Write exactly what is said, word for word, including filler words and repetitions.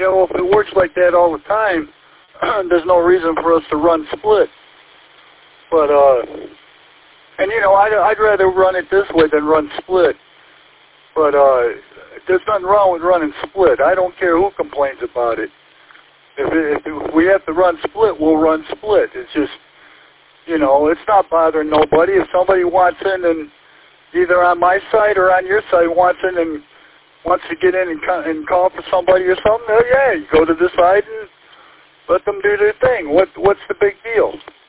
you know, if it works like that all the time, there's no reason for us to run split. But, uh, and, you know, I'd, I'd rather run it this way than run split. But uh, there's nothing wrong with running split. I don't care who complains about it. If, it, if we have to run split, we'll run split. It's just, you know, it's not bothering nobody. If somebody wants in and either on my side or on your side wants in and wants to get in and, co- and call for somebody or something, oh, yeah, you go to the side and let them do their thing. What, what's the big deal?